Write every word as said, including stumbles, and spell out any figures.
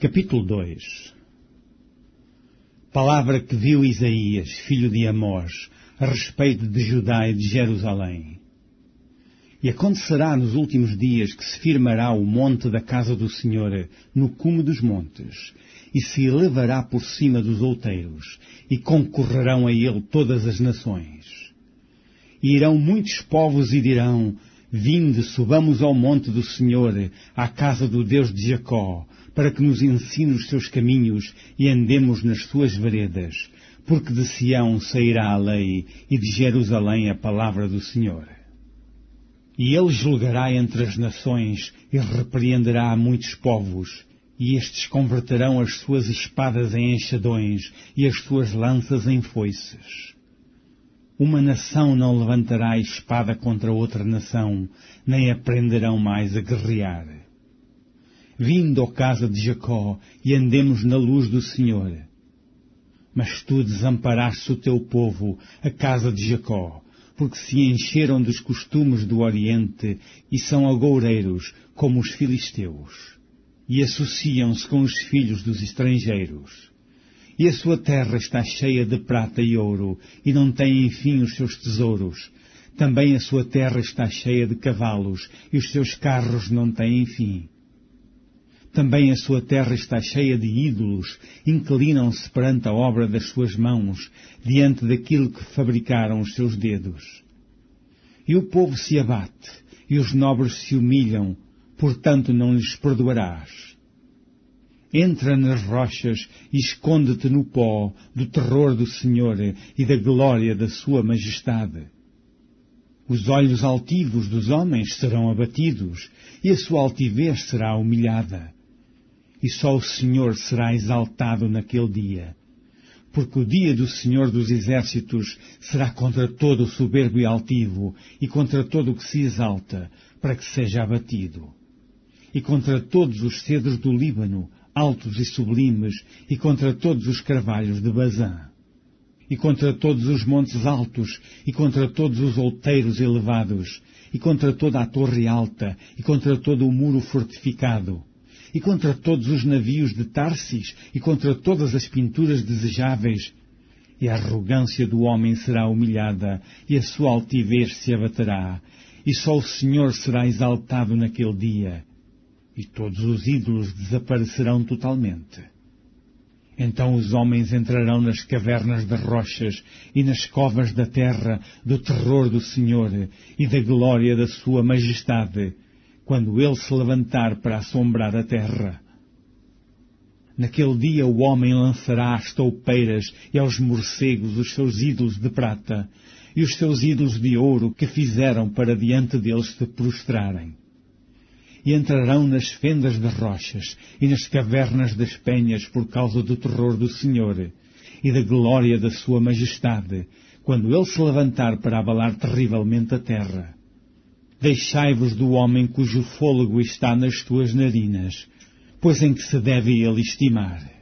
Capítulo dois. Palavra que viu Isaías, filho de Amós, a respeito de Judá e de Jerusalém. E acontecerá nos últimos dias que se firmará o monte da casa do Senhor no cume dos montes, e se elevará por cima dos outeiros, e concorrerão a ele todas as nações. E irão muitos povos e dirão: Vinde, subamos ao monte do Senhor, à casa do Deus de Jacó, para que nos ensine os seus caminhos e andemos nas suas veredas, porque de Sião sairá a lei e de Jerusalém a palavra do Senhor. E ele julgará entre as nações e repreenderá a muitos povos, e estes converterão as suas espadas em enxadões e as suas lanças em foices. Uma nação não levantará espada contra outra nação, nem aprenderão mais a guerrear. Vinde, ó casa de Jacó, e andemos na luz do Senhor. Mas tu desamparaste o teu povo, a casa de Jacó, porque se encheram dos costumes do Oriente e são agoureiros como os filisteus, e associam-se com os filhos dos estrangeiros. E a sua terra está cheia de prata e ouro, e não tem enfim os seus tesouros. Também a sua terra está cheia de cavalos, e os seus carros não têm fim. Também a sua terra está cheia de ídolos, inclinam-se perante a obra das suas mãos, diante daquilo que fabricaram os seus dedos. E o povo se abate, e os nobres se humilham, portanto não lhes perdoarás. Entra nas rochas e esconde-te no pó do terror do Senhor e da glória da sua majestade. Os olhos altivos dos homens serão abatidos, e a sua altivez será humilhada. E só o Senhor será exaltado naquele dia, porque o dia do Senhor dos Exércitos será contra todo o soberbo e altivo, e contra todo o que se exalta, para que seja abatido, e contra todos os cedros do Líbano, altos e sublimes, e contra todos os carvalhos de Bazã, e contra todos os montes altos, e contra todos os outeiros elevados, e contra toda a torre alta, e contra todo o muro fortificado, e contra todos os navios de Tarsis, e contra todas as pinturas desejáveis. E a arrogância do homem será humilhada, e a sua altivez se abaterá, e só o Senhor será exaltado naquele dia, e todos os ídolos desaparecerão totalmente. Então os homens entrarão nas cavernas das rochas e nas covas da terra do terror do Senhor e da glória da sua majestade, quando ele se levantar para assombrar a terra. Naquele dia o homem lançará às toupeiras e aos morcegos os seus ídolos de prata e os seus ídolos de ouro que fizeram para diante deles se prostrarem. E entrarão nas fendas das rochas e nas cavernas das penhas por causa do terror do Senhor e da glória da sua majestade, quando ele se levantar para abalar terrivelmente a terra. Deixai-vos do homem cujo fôlego está nas tuas narinas, pois em que se deve ele estimar.